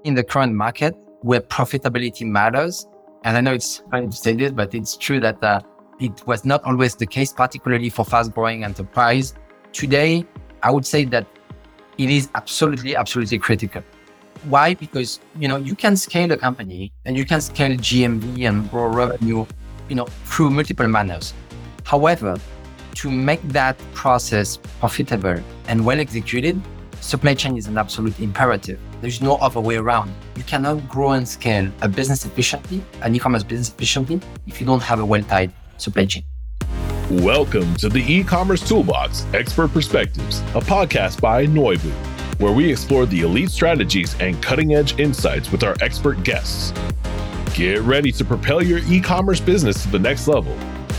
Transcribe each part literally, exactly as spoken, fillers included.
in the current market where profitability matters. And I know it's funny to say this, but it's true that uh, it was not always the case, particularly for fast-growing enterprise. Today, I would say that it is absolutely, absolutely critical. Why? Because, you know, you can scale a company and you can scale G M V and grow revenue, you know, through multiple manners. However, to make that process profitable and well executed, supply chain is an absolute imperative. There's no other way around. You cannot grow and scale a business efficiently, an e-commerce business efficiently, if you don't have a well-tied supply chain. Welcome to the E-commerce Toolbox Expert Perspectives, a podcast by Noibu, where we explore the elite strategies and cutting-edge insights with our expert guests. Get ready to propel your e-commerce business to the next level.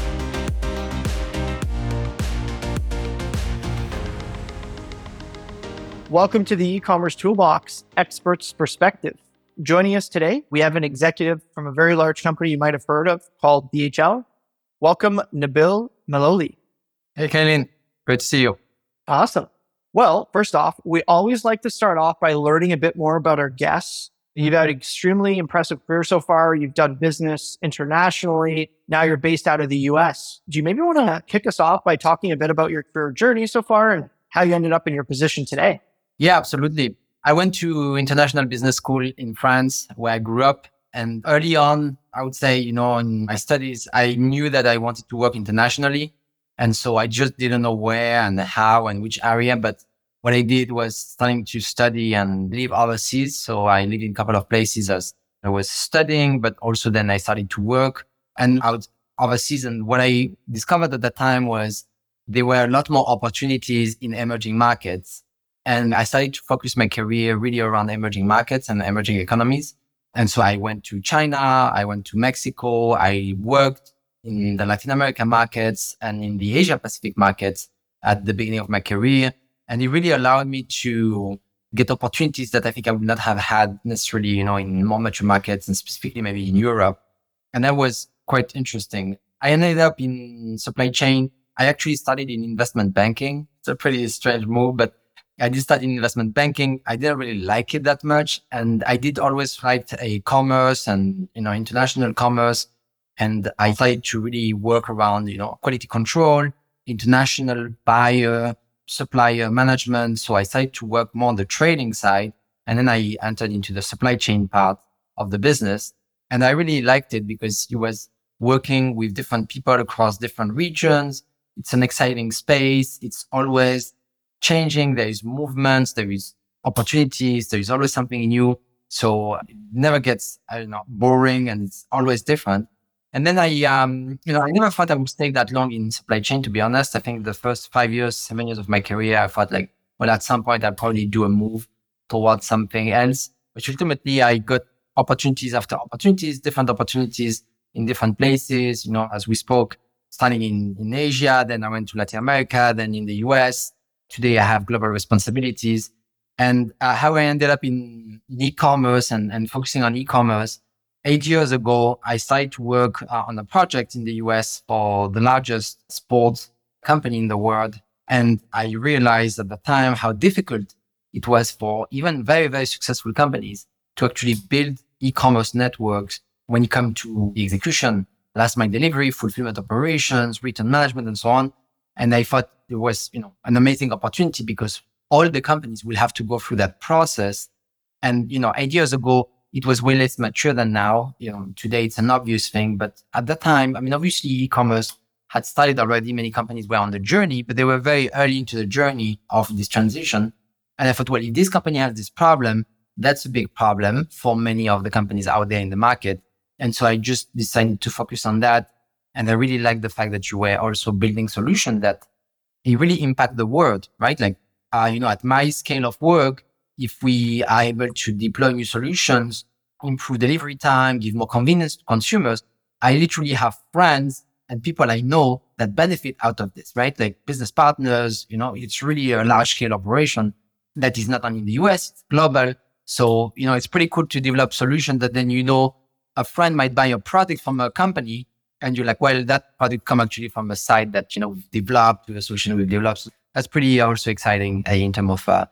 Welcome to the E-commerce Toolbox Experts Perspective. Joining us today, we have an executive from a very large company you might have heard of called D H L. Welcome, Nabil Maloli. Hey, Kaylin. Great to see you. Awesome. Well, first off, we always like to start off by learning a bit more about our guests. You've had an extremely impressive career so far. You've done business internationally. Now you're based out of the U S. Do you maybe want to kick us off by talking a bit about your career journey so far and how you ended up in your position today? Yeah, absolutely. I went to international business school in France where I grew up. And early on, I would say, you know, in my studies, I knew that I wanted to work internationally. And so I just didn't know where and how and which area. But what I did was starting to study and live overseas. So I lived in a couple of places as I was studying, but also then I started to work and out overseas. And what I discovered at that time was there were a lot more opportunities in emerging markets. And I started to focus my career really around emerging markets and emerging economies. And so I went to China, I went to Mexico, I worked in the Latin American markets and in the Asia Pacific markets at the beginning of my career. And it really allowed me to get opportunities that I think I would not have had necessarily, you know, in more mature markets and specifically maybe in Europe. And that was quite interesting. I ended up in supply chain. I actually studied in investment banking. It's a pretty strange move, but I did study in investment banking. I didn't really like it that much. And I did always like a commerce and, you know, international commerce. And I started to really work around, you know, quality control, international buyer, supplier management. So I started to work more on the trading side. And then I entered into the supply chain part of the business. And I really liked it because it was working with different people across different regions. It's an exciting space. It's always changing. There is movements, there is opportunities, there is always something new. So it never gets, I don't know, boring and it's always different. And then I, um, you know, I never thought I would stay that long in supply chain, to be honest. I think the first five years, seven years of my career, I thought like, well, at some point I'll probably do a move towards something else. But ultimately I got opportunities after opportunities, different opportunities in different places, you know, as we spoke, starting in, in Asia, then I went to Latin America, then in the U S. Today, I have global responsibilities. And uh, how I ended up in, in e-commerce and, and focusing on e-commerce. Eight years ago, I started to work uh, on a project in the U S for the largest sports company in the world. And I realized at the time how difficult it was for even very, very successful companies to actually build e-commerce networks when it comes to the execution, last mile delivery, fulfillment operations, return management, and so on. And I thought it was, you know, an amazing opportunity because all the companies will have to go through that process. And, you know, eight years ago, it was way less mature than now. You know, today it's an obvious thing. But at that time, I mean, obviously e-commerce had started already. Many companies were on the journey, but they were very early into the journey of this transition. And I thought, well, if this company has this problem, that's a big problem for many of the companies out there in the market. And so I just decided to focus on that. And I really like the fact that you were also building solutions that it really impact the world, right? Like, uh, you know, at my scale of work, if we are able to deploy new solutions, improve delivery time, give more convenience to consumers, I literally have friends and people I know that benefit out of this, right? Like business partners, you know, it's really a large scale operation that is not only in the U S, it's global. So, you know, it's pretty cool to develop solutions that then, you know, a friend might buy a product from a company and you're like, well, that product come actually from a site that, you know, we've developed, with a solution we've developed. So that's pretty also exciting uh, in terms of uh,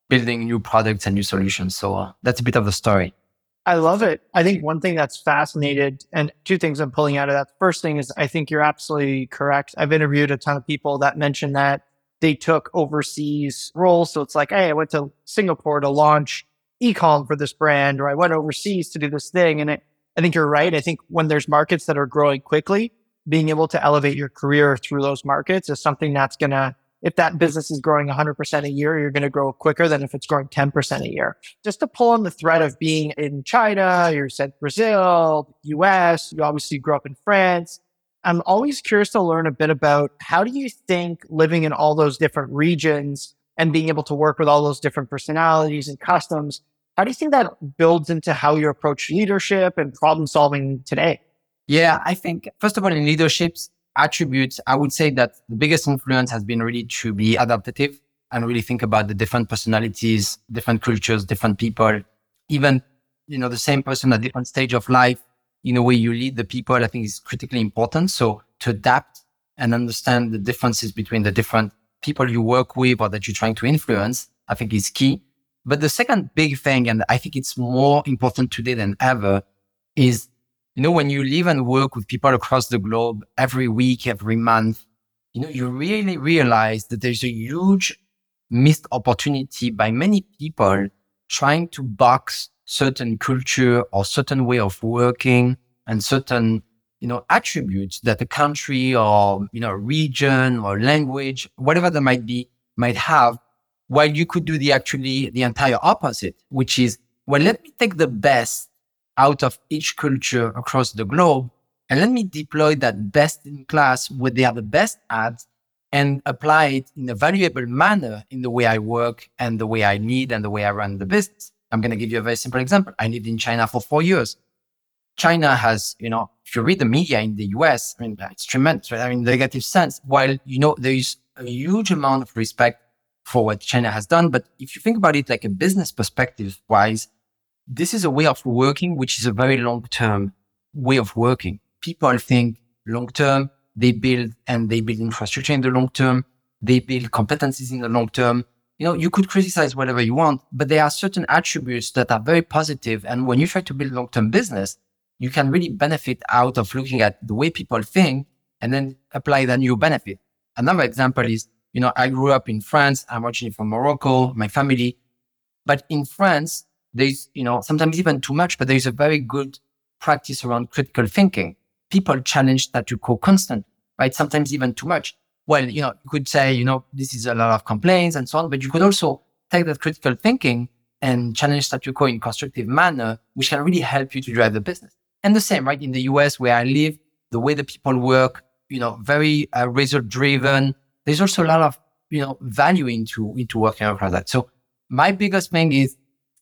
building new products and new solutions. So uh, that's a bit of the story. I love it. I think one thing that's fascinated, and two things I'm pulling out of that. First thing is I think you're absolutely correct. I've interviewed a ton of people that mentioned that they took overseas roles. So it's like, hey, I went to Singapore to launch e-com for this brand, or I went overseas to do this thing. And it, I think you're right. I think when there's markets that are growing quickly, being able to elevate your career through those markets is something that's going to, if that business is growing one hundred percent a year, you're going to grow quicker than if it's growing ten percent a year. Just to pull on the thread of being in China, you said Brazil, U S, you obviously grew up in France. I'm always curious to learn a bit about how do you think living in all those different regions and being able to work with all those different personalities and customs, how do you think that builds into how you approach leadership and problem solving today? Yeah, I think, first of all, in leadership's attributes, I would say that the biggest influence has been really to be adaptive and really think about the different personalities, different cultures, different people, even, you know, the same person at different stage of life, in a way you lead the people, I think is critically important. So to adapt and understand the differences between the different people you work with or that you're trying to influence, I think is key. But the second big thing, and I think it's more important today than ever, is, you know, when you live and work with people across the globe every week, every month, you know, you really realize that there's a huge missed opportunity by many people trying to box certain culture or certain way of working and certain, you know, attributes that a country or, you know, region or language, whatever that might be, might have, while you could do the actually the entire opposite, which is, well, let me take the best out of each culture across the globe, and let me deploy that best in class, what they are the best at, and apply it in a valuable manner in the way I work and the way I lead and the way I run the business. I'm going to give you a very simple example. I lived in China for four years. China has, you know, if you read the media in the U S, I mean, it's tremendous, right? I mean, in the negative sense, while, you know, there is a huge amount of respect for what China has done. But if you think about it like a business perspective wise, this is a way of working, which is a very long-term way of working. People think long-term, they build and they build infrastructure in the long term. They build competencies in the long term. You know, you could criticize whatever you want, but there are certain attributes that are very positive. And when you try to build long-term business, you can really benefit out of looking at the way people think and then apply that new benefit. Another example is, you know, I grew up in France. I'm originally from Morocco, my family. But in France, there's, you know, sometimes even too much, but there's a very good practice around critical thinking. People challenge statu quo constant, right? Sometimes even too much. Well, you know, you could say, you know, this is a lot of complaints and so on, but you could also take that critical thinking and challenge statu quo in a constructive manner, which can really help you to drive the business. And the same, right? In the U S where I live, the way the people work, you know, very uh, result driven. There's also a lot of, you know, value into, into working across that. So my biggest thing is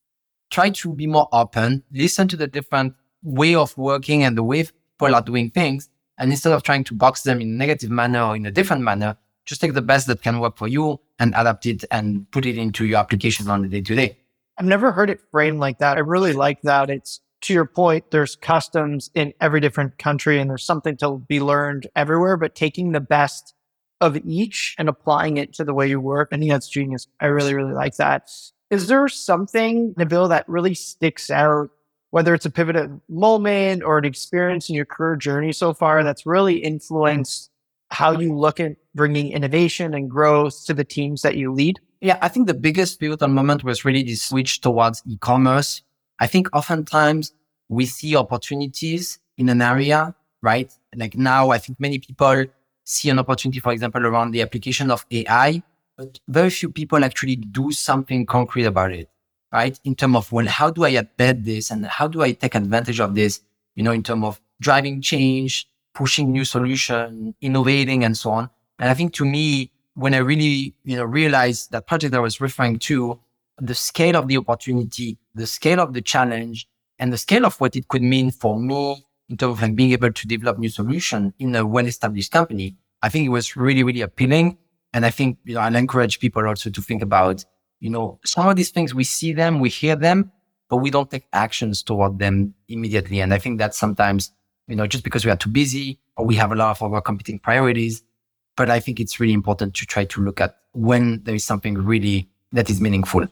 try to be more open, listen to the different way of working and the way people are doing things. And instead of trying to box them in a negative manner or in a different manner, just take the best that can work for you and adapt it and put it into your application on the day to day. I've never heard it framed like that. I really like that. It's, to your point, there's customs in every different country and there's something to be learned everywhere, but taking the best of each and applying it to the way you work, I think that's genius. I really, really like that. Is there something, Nabil, that really sticks out, whether it's a pivotal moment or an experience in your career journey so far that's really influenced how you look at bringing innovation and growth to the teams that you lead? Yeah, I think the biggest pivotal moment was really this switch towards e-commerce. I think oftentimes we see opportunities in an area, right? Like now, I think many people see an opportunity, for example, around the application of A I, but very few people actually do something concrete about it, right? In terms of, well, how do I embed this and how do I take advantage of this, you know, in terms of driving change, pushing new solution, innovating and so on. And I think to me, when I really, you know, realized that project I was referring to, the scale of the opportunity, the scale of the challenge, and the scale of what it could mean for me in terms of like being able to develop new solution in a well-established company, I think it was really, really appealing. And I think, you know, I'll encourage people also to think about, you know, some of these things, we see them, we hear them, but we don't take actions toward them immediately. And I think that sometimes, you know, just because we are too busy or we have a lot of other competing priorities, but I think it's really important to try to look at when there is something really that is meaningful.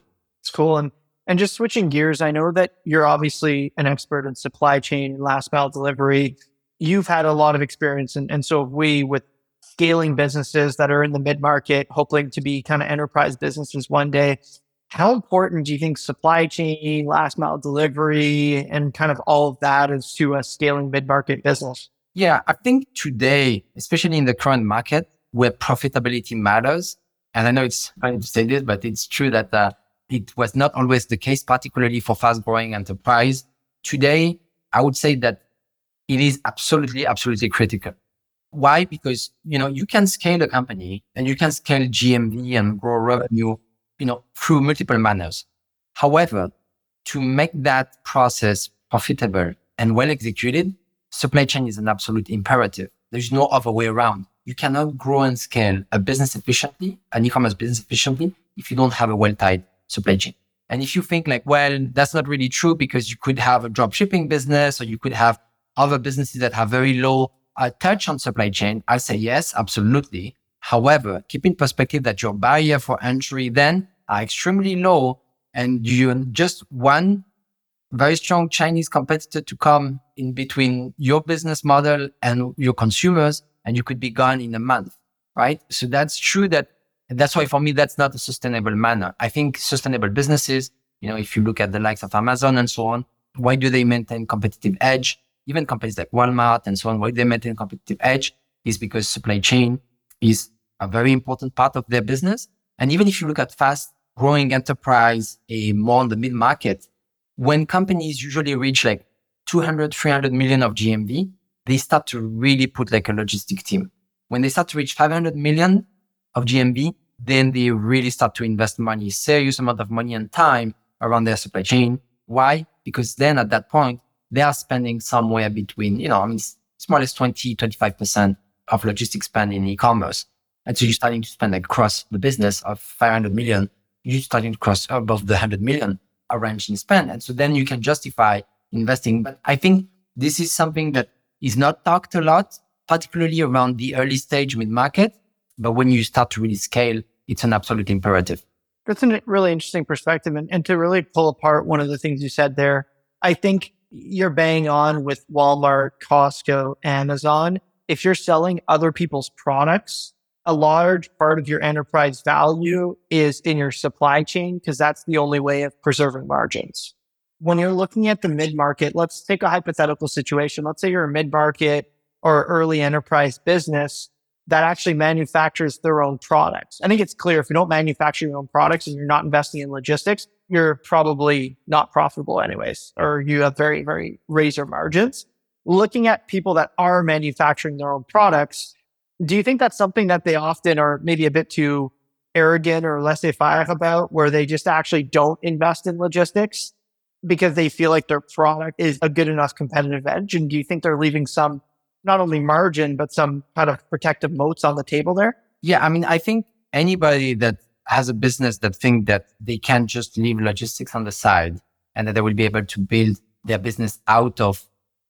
It's cool. And and just switching gears, I know that you're obviously an expert in supply chain and last mile delivery. You've had a lot of experience, and, and so have we, with scaling businesses that are in the mid-market, hoping to be kind of enterprise businesses one day. How important do you think supply chain, last mile delivery, and kind of all of that is to a scaling mid-market business? Yeah, I think today, especially in the current market where profitability matters, and I know it's funny to say this, but it's true that uh, it was not always the case, particularly for fast-growing enterprise. Today, I would say that it is absolutely, absolutely critical. Why? Because, you know, you can scale a company and you can scale G M V and grow revenue, you know, through multiple manners. However, to make that process profitable and well executed, supply chain is an absolute imperative. There's no other way around. You cannot grow and scale a business efficiently, an e-commerce business efficiently, if you don't have a well-tied supply chain. And if you think like, well, that's not really true because you could have a drop shipping business or you could have other businesses that have very low uh, touch on supply chain, I say yes, absolutely. However, keep in perspective that your barrier for entry then are extremely low, and you just one very strong Chinese competitor to come in between your business model and your consumers, and you could be gone in a month, right? So that's true that, that's why for me, that's not a sustainable manner. I think sustainable businesses, you know, if you look at the likes of Amazon and so on, why do they maintain competitive edge? Even companies like Walmart and so on, why they maintain competitive edge is because supply chain is a very important part of their business. And even if you look at fast growing enterprise, a more on the mid market, when companies usually reach like two hundred, three hundred million of G M V, they start to really put like a logistic team. When they start to reach five hundred million of G M V, then they really start to invest money, serious amount of money and time around their supply chain. Why? Because then at that point, they are spending somewhere between, you know, I mean, it's more or less twenty, twenty-five percent of logistics spend in e-commerce. And so you're starting to spend across the business of five hundred million, you're starting to cross above the one hundred million range in spend. And so then you can justify investing. But I think this is something that is not talked a lot, particularly around the early stage mid-market. But when you start to really scale, it's an absolute imperative. That's a really interesting perspective. And, and to really pull apart one of the things you said there, I think you're bang on with Walmart, Costco, Amazon. If you're selling other people's products, a large part of your enterprise value is in your supply chain because that's the only way of preserving margins. When you're looking at the mid-market, let's take a hypothetical situation. Let's say you're a mid-market or early enterprise business that actually manufactures their own products. I think it's clear if you don't manufacture your own products and you're not investing in logistics, you're probably not profitable anyways, or you have very, very razor margins. Looking at people that are manufacturing their own products, do you think that's something that they often are maybe a bit too arrogant or laissez-faire about, where they just actually don't invest in logistics because they feel like their product is a good enough competitive edge? And do you think they're leaving some, not only margin, but some kind of protective moats on the table there? Yeah, I mean, I think anybody that has a business that think that they can just leave logistics on the side and that they will be able to build their business out of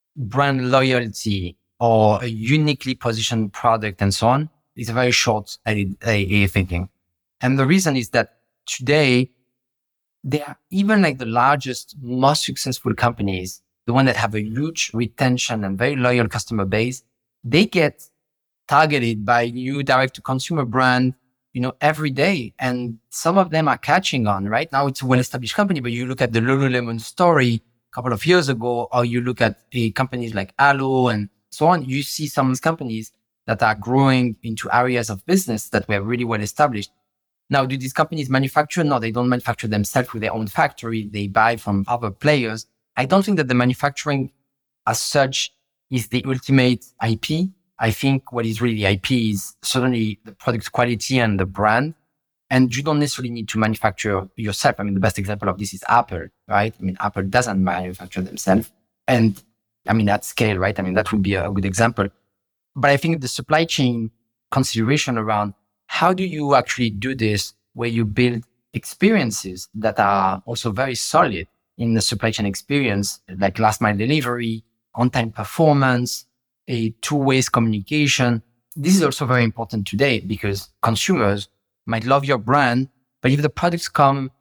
brand loyalty or a uniquely positioned product and so on is a very short thinking. And the reason is that today, they are even like the largest, most successful companies, the one that have a huge retention and very loyal customer base, they get targeted by new direct to consumer brand, you know, every day. And some of them are catching on. Right now, it's a well-established company, but you look at the Lululemon story a couple of years ago, or you look at the companies like Alo and so on, you see some companies that are growing into areas of business that were really well established. Now, do these companies manufacture? No, they don't manufacture themselves with their own factory. They buy from other players. I don't think that the manufacturing as such is the ultimate I P. I think what is really I P is certainly the product quality and the brand. And you don't necessarily need to manufacture yourself. I mean, the best example of this is Apple, right? I mean, Apple doesn't manufacture themselves. And I mean, at scale, right? I mean, that would be a good example. But I think the supply chain consideration around how do you actually do this where you build experiences that are also very solid in the supply chain experience, like last mile delivery, on-time performance, a two-way communication. This is also very important today because consumers might love your brand, but if the products come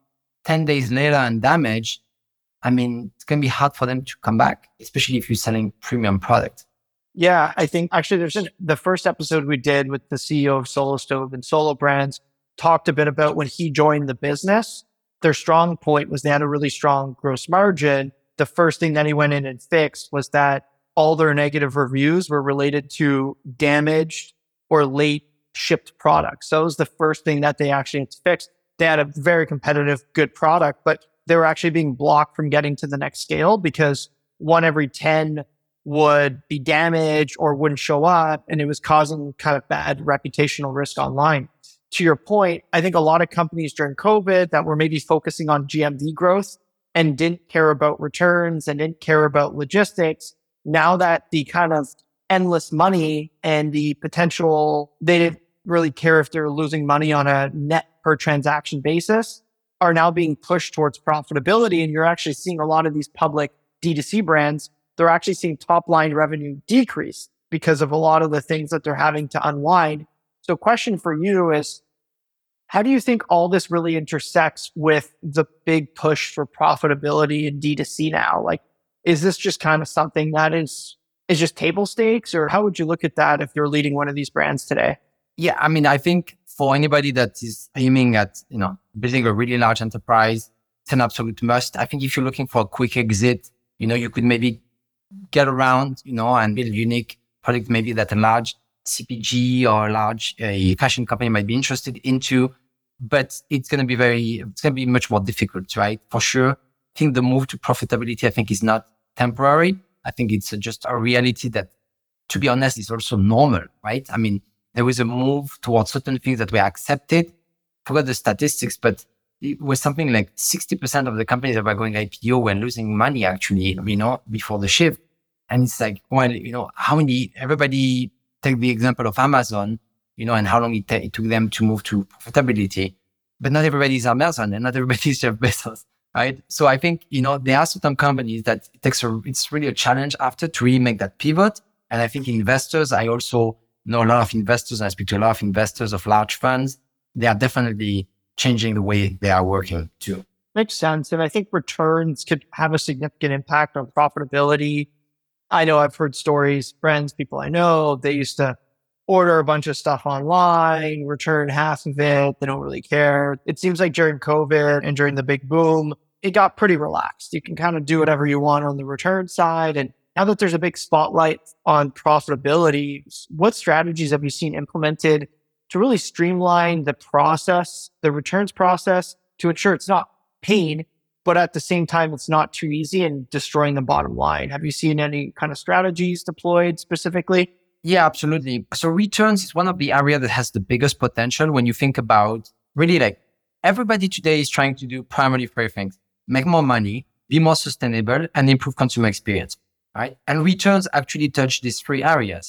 ten days later and damaged, I mean, it's going to be hard for them to come back, especially if you're selling premium product. Yeah, I think actually there's an, the first episode we did with the C E O of Solo Stove and Solo Brands talked a bit about when he joined the business. Their strong point was they had a really strong gross margin. The first thing that he went in and fixed was that all their negative reviews were related to damaged or late shipped products. So it was the first thing that they actually had to fix. They had a very competitive, good product, but they were actually being blocked from getting to the next scale because one every ten would be damaged or wouldn't show up, and it was causing kind of bad reputational risk online. To your point, I think a lot of companies during COVID that were maybe focusing on G M V growth and didn't care about returns and didn't care about logistics, now that the kind of endless money and the potential, they didn't really care if they're losing money on a net per transaction basis, are now being pushed towards profitability. And you're actually seeing a lot of these public D two C brands, they're actually seeing top line revenue decrease because of a lot of the things that they're having to unwind. So question for you is, how do you think all this really intersects with the big push for profitability in D two C now? Like, is this just kind of something that is, is just table stakes, or how would you look at that if you're leading one of these brands today? Yeah, I mean, I think for anybody that is aiming at, you know, building a really large enterprise, it's an absolute must. I think if you're looking for a quick exit, you know, you could maybe get around, you know, and build unique product, maybe that a large C P G or a large uh, fashion company might be interested into, but it's going to be very, it's going to be much more difficult, right? For sure. I think the move to profitability, I think, is not temporary. I think it's just a reality that, to be honest, is also normal, right? I mean, there was a move towards certain things that were accepted. I forgot the statistics, but it was something like sixty percent of the companies that were going I P O were losing money, actually, you know, before the shift. And it's like, well, you know, how many, everybody take the example of Amazon, you know, and how long it, t- it took them to move to profitability. But not everybody is Amazon and not everybody is Jeff Bezos, right? So I think, you know, there are certain companies that it takes a, it's really a challenge after to really make that pivot. And I think investors, I also know a lot of investors, and I speak to a lot of investors of large funds. They are definitely changing the way they are working too. Makes sense. And I think returns could have a significant impact on profitability. I know I've heard stories, friends, people I know, they used to order a bunch of stuff online, return half of it. They don't really care. It seems like during COVID and during the big boom, it got pretty relaxed. You can kind of do whatever you want on the return side. And now that there's a big spotlight on profitability, what strategies have you seen implemented to really streamline the process, the returns process, to ensure it's not pain, but at the same time, it's not too easy and destroying the bottom line? Have you seen any kind of strategies deployed specifically? Yeah, absolutely. So returns is one of the areas that has the biggest potential when you think about really, like, everybody today is trying to do primarily three things: make more money, be more sustainable, and improve consumer experience, right? And returns actually touch these three areas.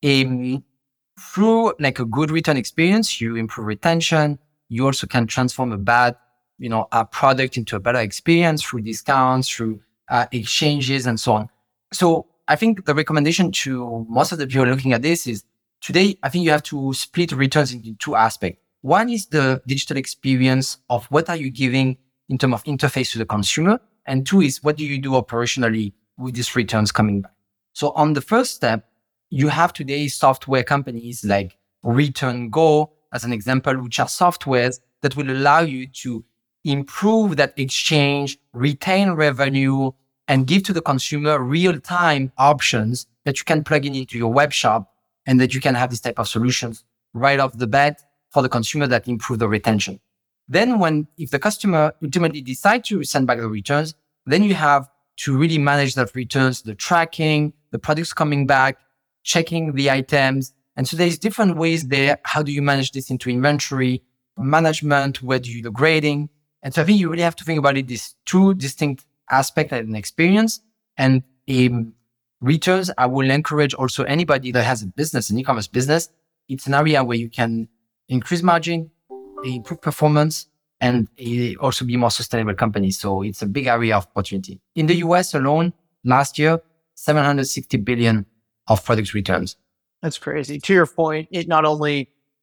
Um, through like a good return experience, you improve retention. You also can transform a bad, you know, a product into a better experience through discounts, through uh, exchanges, and so on. So I think the recommendation to most of the people looking at this is, today, I think you have to split returns into two aspects. One is the digital experience of what are you giving in terms of interface to the consumer. And two is, what do you do operationally with these returns coming back? So on the first step, you have today software companies like Return Go, as an example, which are softwares that will allow you to improve that exchange, retain revenue, and give to the consumer real-time options that you can plug in into your web shop, and that you can have this type of solutions right off the bat for the consumer that improve the retention. Then when, if the customer ultimately decide to send back the returns, then you have to really manage that returns, the tracking, the products coming back, checking the items. And so there's different ways there. How do you manage this into inventory management? Where do you do the grading? And so I think you really have to think about it, these two distinct aspects and experience. And um, returns, I will encourage also anybody that has a business, an e-commerce business. It's an area where you can increase margin, improve performance, and uh, also be more sustainable company. So it's a big area of opportunity. In the U S alone, last year, seven hundred sixty billion of product returns. That's crazy. To your point, it not only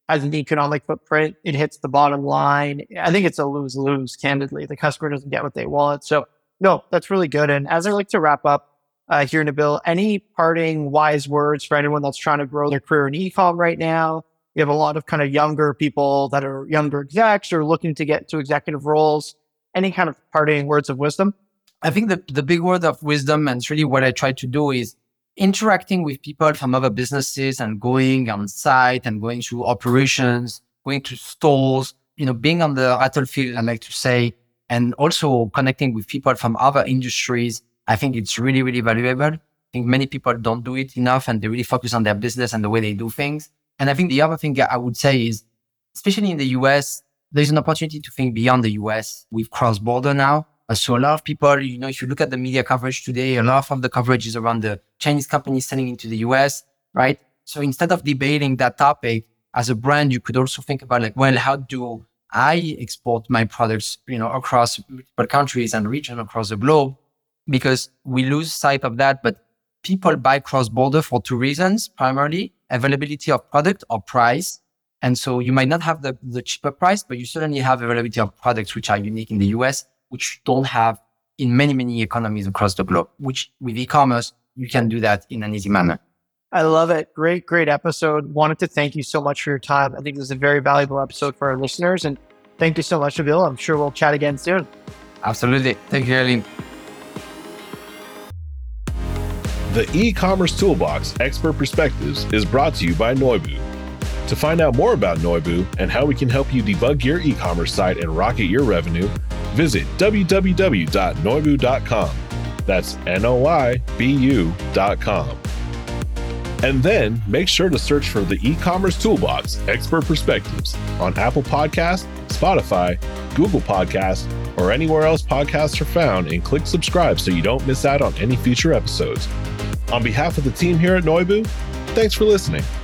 as an economic footprint. It hits the bottom line. I think it's a lose-lose, candidly. The customer doesn't get what they want. So no, that's really good. And as I like to wrap up uh, here, Nabil, any parting wise words for anyone that's trying to grow their career in e-com right now? You have a lot of kind of younger people that are younger execs or looking to get to executive roles. Any kind of parting words of wisdom? I think the, the big word of wisdom, and it's really what I try to do, is interacting with people from other businesses and going on site and going to operations, going to stores, you know, being on the battlefield, I like to say, and also connecting with people from other industries. I think it's really, really valuable. I think many people don't do it enough and they really focus on their business and the way they do things. And I think the other thing I would say is, especially in the U S, there's an opportunity to think beyond the U S with cross-border now. Uh, so a lot of people, you know, if you look at the media coverage today, a lot of the coverage is around the Chinese companies selling into the U S, right? So instead of debating that topic as a brand, you could also think about like, well, how do I export my products, you know, across multiple countries and regions across the globe? Because we lose sight of that, but people buy cross-border for two reasons, primarily availability of product or price. And so you might not have the, the cheaper price, but you certainly have availability of products which are unique in the U S, which you don't have in many, many economies across the globe, which with e-commerce, you can do that in an easy manner. I love it. Great, great episode. Wanted to thank you so much for your time. I think this is a very valuable episode for our listeners. And thank you so much, Nabil. I'm sure we'll chat again soon. Absolutely. Thank you, Eileen. The E-Commerce Toolbox Expert Perspectives is brought to you by Noibu. To find out more about Noibu and how we can help you debug your e-commerce site and rocket your revenue, visit w w w dot noibu dot com. That's N O I B U dot com. And then make sure to search for the E-Commerce Toolbox Expert Perspectives on Apple Podcasts, Spotify, Google Podcasts, or anywhere else podcasts are found, and click subscribe so you don't miss out on any future episodes. On behalf of the team here at Noibu, thanks for listening.